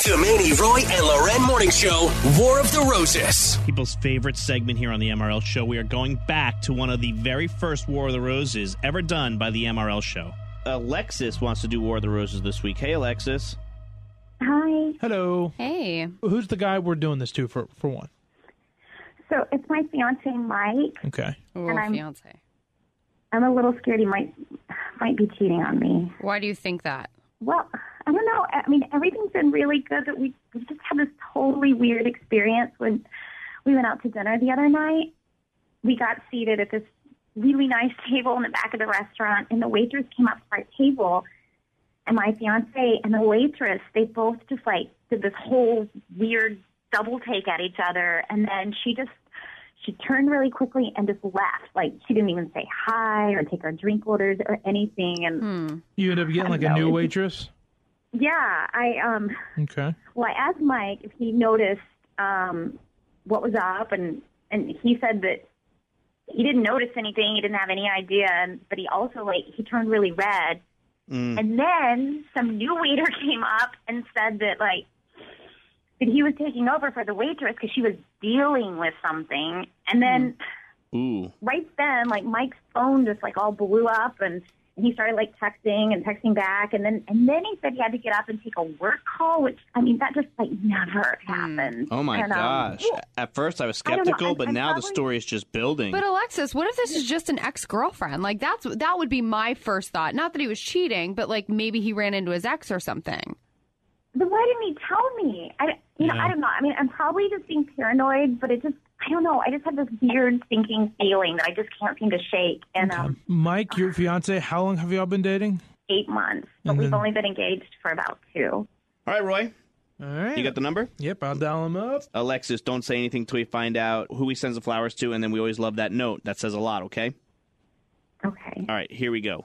The Manny, Roy, and Loren Morning Show, War of the Roses. People's favorite segment here on the MRL Show. We are going back to one of the very first War of the Roses ever done by the MRL Show. Alexis wants to do War of the Roses this week. Hey, Alexis. Hi. Hello. Hey. Who's the guy we're doing this to for one? So it's my fiance, Mike. Okay. And fiance. I'm a little scared he might be cheating on me. Why do you think that? Well, I don't know. I mean, everything's been really good, but we just had this totally weird experience when we went out to dinner the other night. We got seated at this really nice table in the back of the restaurant, and the waitress came up to our table, and my fiance and the waitress, they both just, did this whole weird double take at each other, and then she turned really quickly and just left. She didn't even say hi or take our drink orders or anything. And You ended up getting a new waitress? Yeah, Okay. Well, I asked Mike if he noticed what was up, and he said that he didn't notice anything. He didn't have any idea, but he also, he turned really red. And then some new waiter came up and said that, that he was taking over for the waitress because she was dealing with something. And then right then, Mike's phone just, all blew up, and he started, texting back. And then he said he had to get up and take a work call, which, that just, never happened. Oh, my gosh. At first, I was skeptical, but now the story is just building. But, Alexis, what if this is just an ex-girlfriend? That would be my first thought. Not that he was cheating, but, maybe he ran into his ex or something. Then why didn't he tell me? I don't know. I'm probably just being paranoid, but I don't know. I just have this weird sinking feeling that I just can't seem to shake. And Mike, your fiance, how long have y'all been dating? 8 months, but we've only been engaged for about 2. All right, Roy. All right. You got the number? Yep, I'll dial him up. Alexis, don't say anything till we find out who he sends the flowers to, and then we always love that note. That says a lot, okay? Okay. All right, here we go.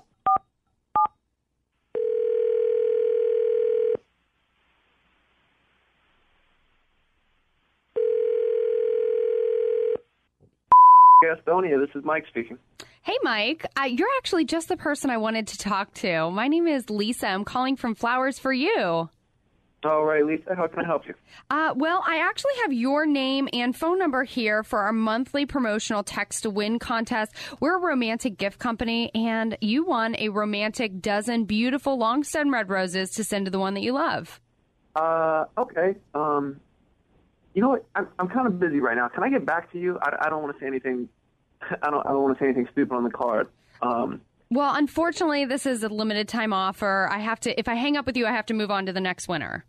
Gastonia, this is Mike speaking. Hey, Mike. You're actually just the person I wanted to talk to. My name is Lisa. I'm calling from Flowers for You. All right, Lisa. How can I help you? Well, I actually have your name and phone number here for our monthly promotional text to win contest. We're a romantic gift company, and you won a romantic dozen beautiful long stem red roses to send to the one that you love. Okay. You know what? I'm kind of busy right now. Can I get back to you? I don't want to say anything. I don't want to say anything stupid on the card. Well, unfortunately, this is a limited time offer. If I hang up with you, I have to move on to the next winner.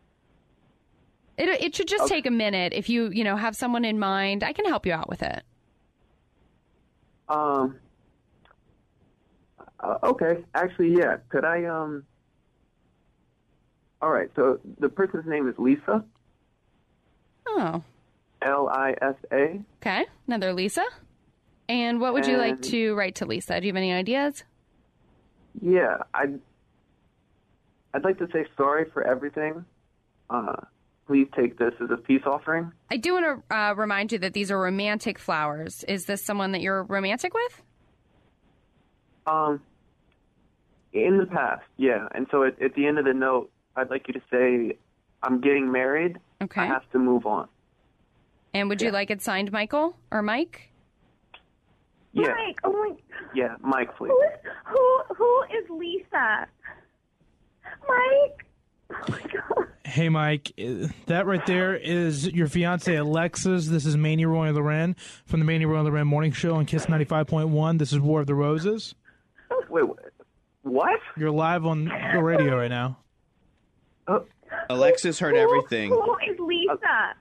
It should just take a minute. If you have someone in mind, I can help you out with it. Okay. Actually, yeah. Could I? All right. So the person's name is Lisa. Oh. Lisa. Okay. Another Lisa. And what would you like to write to Lisa? Do you have any ideas? Yeah, I'd like to say sorry for everything. Please take this as a peace offering. I do want to remind you that these are romantic flowers. Is this someone that you're romantic with? In the past, yeah. And so at the end of the note, I'd like you to say, I'm getting married. Okay. I have to move on. And would you like it signed Michael or Mike? Yeah. Mike, oh my... Yeah, Mike, please. Who is Lisa? Mike? Oh my God. Hey, Mike, that right there is your fiance, Alexis. This is Manny, Roy, and Loren from the Manny, Roy, and Loren Morning Show on Kiss 95.1. This is War of the Roses. Wait, what? You're live on the radio right now. Alexis heard everything. Who is Lisa?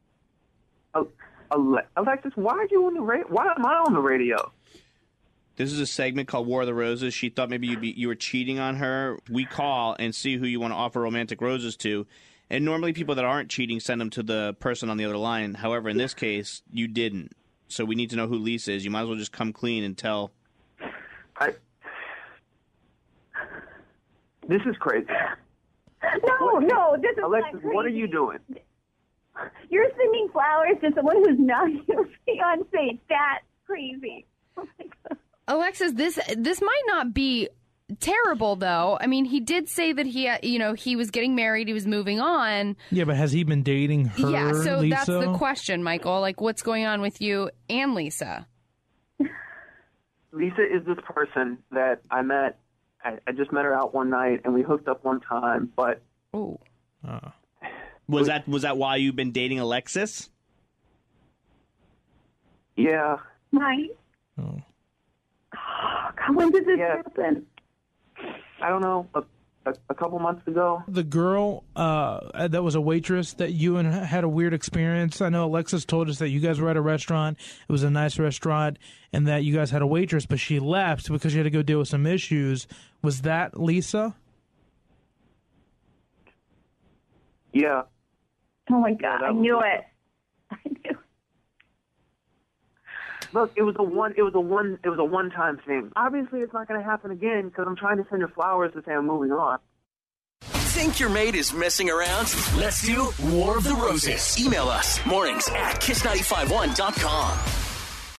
Alexis, why are you on the radio? Why am I on the radio? This is a segment called War of the Roses. She thought maybe you were cheating on her. We call and see who you want to offer romantic roses to. And normally people that aren't cheating send them to the person on the other line. However, in this case, you didn't. So we need to know who Lisa is. You might as well just come clean and tell. This is crazy. No, this is Alexis, not crazy. what are you doing? You're sending flowers to someone who's not your fiance. That's crazy. Oh my God. Alexis, this might not be terrible, though. I mean, he did say that he was getting married, he was moving on. Yeah, but has he been dating her, Yeah, so Lisa? that's the question, Michael. Like, what's going on with you and Lisa? Lisa is this person that I met. I just met her out one night, and we hooked up one time, but... Oh. Was that why you've been dating Alexis? Yeah. Right. Oh. God, when did this happen? I don't know, a couple months ago. The girl that was a waitress that you and her had a weird experience. I know Alexis told us that you guys were at a restaurant. It was a nice restaurant, and that you guys had a waitress, but she left because she had to go deal with some issues. Was that Lisa? Yeah. Oh my God, I knew it. I knew. Look, it was a one-time thing. Obviously, it's not going to happen again because I'm trying to send her flowers to say I'm moving on. Think your mate is messing around? Let's do War of the Roses. Email us mornings at kiss951.com.